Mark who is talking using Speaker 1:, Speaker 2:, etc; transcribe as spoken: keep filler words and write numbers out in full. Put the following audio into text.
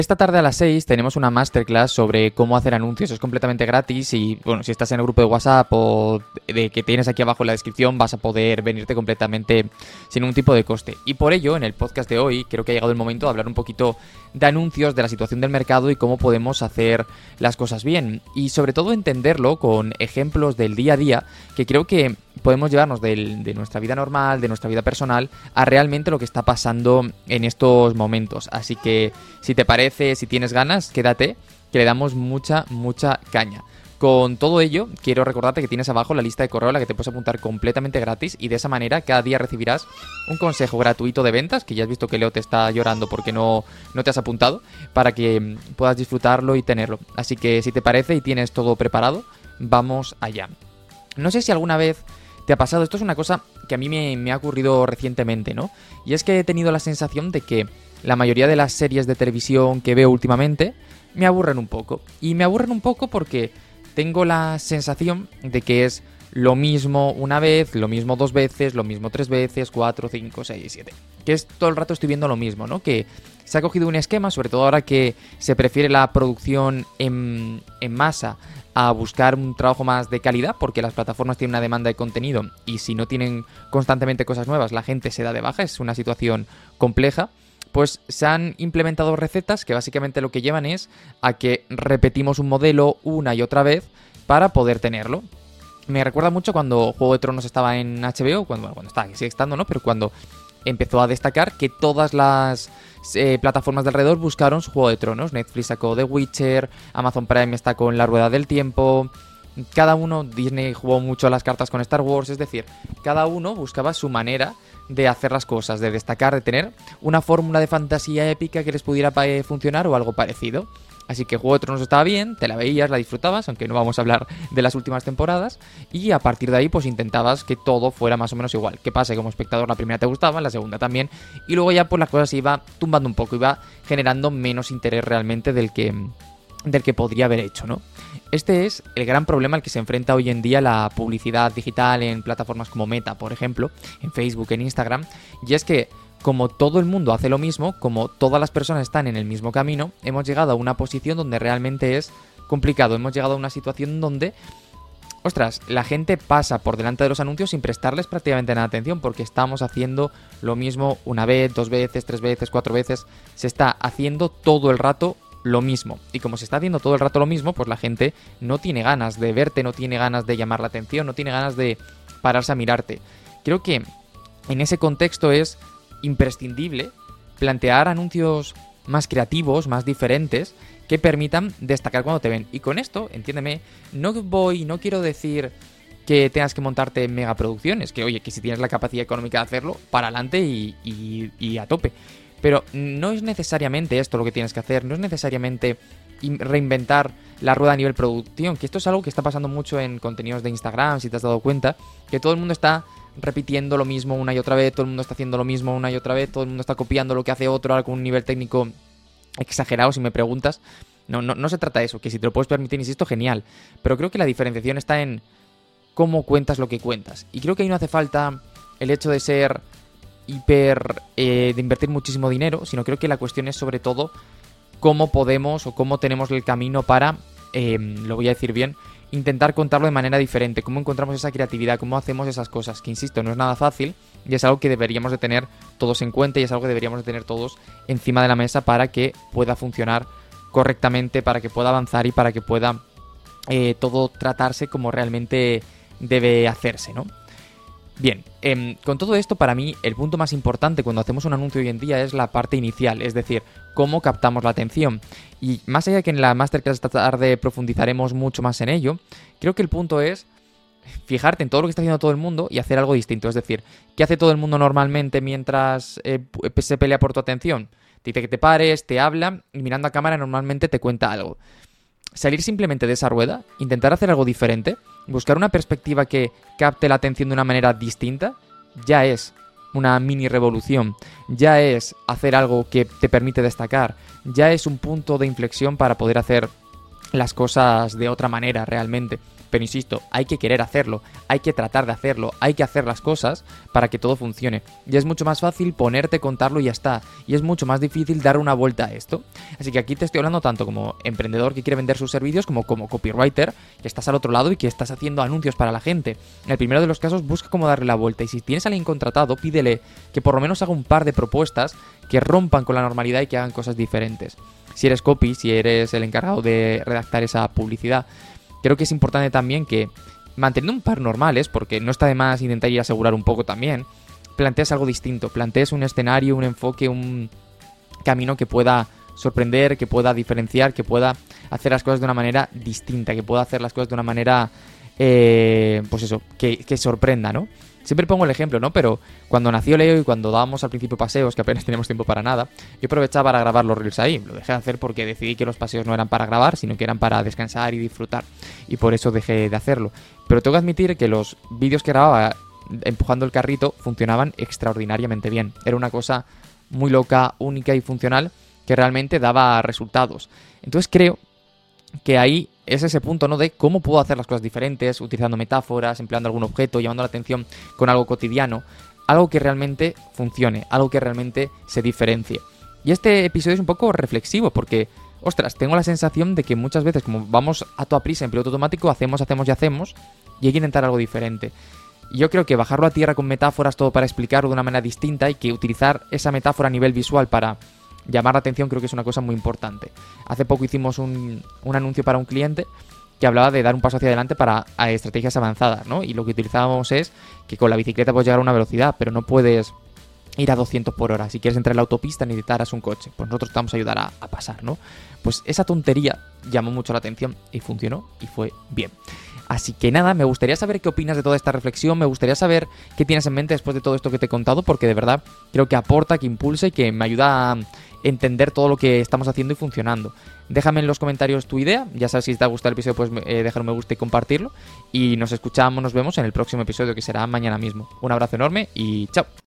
Speaker 1: Esta tarde a las seis tenemos una masterclass sobre cómo hacer anuncios. Es completamente gratis y, bueno, si estás en el grupo de WhatsApp o de que tienes aquí abajo en la descripción, vas a poder venirte completamente sin ningún tipo de coste. Y por ello, en el podcast de hoy, creo que ha llegado el momento de hablar un poquito de anuncios, de la situación del mercado y cómo podemos hacer las cosas bien. Y sobre todo entenderlo con ejemplos del día a día, que creo que podemos llevarnos del, de nuestra vida normal, de nuestra vida personal, a realmente lo que está pasando en estos momentos. Así que, si te parece, si tienes ganas, quédate, que le damos mucha, mucha caña. Con todo ello, quiero recordarte que tienes abajo la lista de correo a la que te puedes apuntar completamente gratis y de esa manera cada día recibirás un consejo gratuito de ventas, que ya has visto que Leo te está llorando porque no, no te has apuntado, para que puedas disfrutarlo y tenerlo. Así que si te parece y tienes todo preparado, vamos allá. No sé si alguna vez te ha pasado, esto es una cosa que a mí me, me ha ocurrido recientemente, ¿no? Y es que he tenido la sensación de que la mayoría de las series de televisión que veo últimamente me aburren un poco. Y me aburren un poco porque tengo la sensación de que es lo mismo una vez, lo mismo dos veces, lo mismo tres veces, cuatro, cinco, seis, siete. Que es todo el rato estoy viendo lo mismo, ¿no? Que se ha cogido un esquema, sobre todo ahora que se prefiere la producción en, en masa a buscar un trabajo más de calidad, porque las plataformas tienen una demanda de contenido y si no tienen constantemente cosas nuevas, la gente se da de baja, es una situación compleja. Pues se han implementado recetas que básicamente lo que llevan es a que repetimos un modelo una y otra vez para poder tenerlo. Me recuerda mucho cuando Juego de Tronos estaba en H B O, cuando, bueno, cuando está, que sigue estando, ¿no? Pero cuando empezó a destacar que todas las eh, plataformas de alrededor buscaron su Juego de Tronos. Netflix sacó The Witcher, Amazon Prime está con La Rueda del Tiempo. Cada uno, Disney jugó mucho a las cartas con Star Wars, es decir, cada uno buscaba su manera de hacer las cosas, de destacar, de tener una fórmula de fantasía épica que les pudiera funcionar o algo parecido. Así que Juego de Tronos estaba bien, te la veías, la disfrutabas, aunque no vamos a hablar de las últimas temporadas, y a partir de ahí pues intentabas que todo fuera más o menos igual. ¿Qué pasa? Que como espectador la primera te gustaba, la segunda también, y luego ya pues las cosas se iba tumbando un poco, iba generando menos interés realmente del que, del que podría haber hecho, ¿no? Este es el gran problema al que se enfrenta hoy en día la publicidad digital en plataformas como Meta, por ejemplo, en Facebook, en Instagram, y es que como todo el mundo hace lo mismo, como todas las personas están en el mismo camino, hemos llegado a una posición donde realmente es complicado, hemos llegado a una situación donde, ostras, la gente pasa por delante de los anuncios sin prestarles prácticamente nada de atención porque estamos haciendo lo mismo una vez, dos veces, tres veces, cuatro veces, se está haciendo todo el rato lo mismo. Y como se está haciendo todo el rato lo mismo, pues la gente no tiene ganas de verte, no tiene ganas de llamar la atención, no tiene ganas de pararse a mirarte. Creo que en ese contexto es imprescindible plantear anuncios más creativos, más diferentes, que permitan destacar cuando te ven. Y con esto, entiéndeme, no voy, no quiero decir que tengas que montarte en megaproducciones, que oye, que si tienes la capacidad económica de hacerlo, para adelante y, y, y a tope. Pero no es necesariamente esto lo que tienes que hacer, no es necesariamente reinventar la rueda a nivel producción, que esto es algo que está pasando mucho en contenidos de Instagram, si te has dado cuenta, que todo el mundo está repitiendo lo mismo una y otra vez, todo el mundo está haciendo lo mismo una y otra vez, todo el mundo está copiando lo que hace otro ahora con un nivel técnico exagerado, si me preguntas. No, no, no se trata de eso, que si te lo puedes permitir, insisto, genial, pero creo que la diferenciación está en cómo cuentas lo que cuentas, y creo que ahí no hace falta el hecho de ser hiper, eh, de invertir muchísimo dinero, sino creo que la cuestión es sobre todo cómo podemos o cómo tenemos el camino para, eh, lo voy a decir bien, intentar contarlo de manera diferente, cómo encontramos esa creatividad, cómo hacemos esas cosas, que insisto, no es nada fácil y es algo que deberíamos de tener todos en cuenta y es algo que deberíamos de tener todos encima de la mesa para que pueda funcionar correctamente, para que pueda avanzar y para que pueda eh, todo tratarse como realmente debe hacerse, ¿no? Bien, eh, con todo esto para mí el punto más importante cuando hacemos un anuncio hoy en día es la parte inicial, es decir, cómo captamos la atención. Y más allá de que en la masterclass esta tarde profundizaremos mucho más en ello, creo que el punto es fijarte en todo lo que está haciendo todo el mundo y hacer algo distinto. Es decir, ¿qué hace todo el mundo normalmente mientras eh, se pelea por tu atención? Te dice que te pares, te habla y mirando a cámara normalmente te cuenta algo. Salir simplemente de esa rueda, intentar hacer algo diferente, buscar una perspectiva que capte la atención de una manera distinta, ya es una mini revolución, ya es hacer algo que te permite destacar, ya es un punto de inflexión para poder hacer las cosas de otra manera realmente. Pero insisto, hay que querer hacerlo, hay que tratar de hacerlo, hay que hacer las cosas para que todo funcione. Y es mucho más fácil ponerte, contarlo y ya está. Y es mucho más difícil dar una vuelta a esto. Así que aquí te estoy hablando tanto como emprendedor que quiere vender sus servicios, como como copywriter, que estás al otro lado y que estás haciendo anuncios para la gente. En el primero de los casos, busca cómo darle la vuelta. Y si tienes a alguien contratado, pídele que por lo menos haga un par de propuestas que rompan con la normalidad y que hagan cosas diferentes. Si eres copy, si eres el encargado de redactar esa publicidad, creo que es importante también que, manteniendo un par normales, porque no está de más intentar ir a asegurar un poco también, plantees algo distinto, plantees un escenario, un enfoque, un camino que pueda sorprender, que pueda diferenciar, que pueda hacer las cosas de una manera distinta, que pueda hacer las cosas de una manera, eh, pues eso, que, que sorprenda, ¿no? Siempre pongo el ejemplo, ¿no? Pero cuando nació Leo y cuando dábamos al principio paseos, que apenas teníamos tiempo para nada, yo aprovechaba para grabar los reels ahí. Lo dejé de hacer porque decidí que los paseos no eran para grabar, sino que eran para descansar y disfrutar. Y por eso dejé de hacerlo. Pero tengo que admitir que los vídeos que grababa empujando el carrito funcionaban extraordinariamente bien. Era una cosa muy loca, única y funcional que realmente daba resultados. Entonces creo que ahí es ese punto, ¿no? De cómo puedo hacer las cosas diferentes, utilizando metáforas, empleando algún objeto, llamando la atención con algo cotidiano, algo que realmente funcione, algo que realmente se diferencie. Y este episodio es un poco reflexivo porque, ostras, tengo la sensación de que muchas veces, como vamos a toda prisa en piloto automático, hacemos, hacemos y hacemos, y hay que intentar algo diferente. Y yo creo que bajarlo a tierra con metáforas, todo para explicarlo de una manera distinta, y que utilizar esa metáfora a nivel visual para llamar la atención, creo que es una cosa muy importante. Hace poco hicimos un, un anuncio para un cliente que hablaba de dar un paso hacia adelante para a estrategias avanzadas, ¿no? Y lo que utilizábamos es que con la bicicleta puedes llegar a una velocidad, pero no puedes ir a doscientos por hora. Si quieres entrar en la autopista necesitarás un coche. Pues nosotros te vamos a ayudar a, a pasar, ¿no? Pues esa tontería llamó mucho la atención y funcionó y fue bien. Así que nada, me gustaría saber qué opinas de toda esta reflexión, me gustaría saber qué tienes en mente después de todo esto que te he contado, porque de verdad creo que aporta, que impulsa y que me ayuda a entender todo lo que estamos haciendo y funcionando. Déjame en los comentarios tu idea, ya sabes, si te ha gustado el episodio, pues eh, dejar un me gusta y compartirlo. Y nos escuchamos, nos vemos en el próximo episodio, que será mañana mismo. Un abrazo enorme y chao.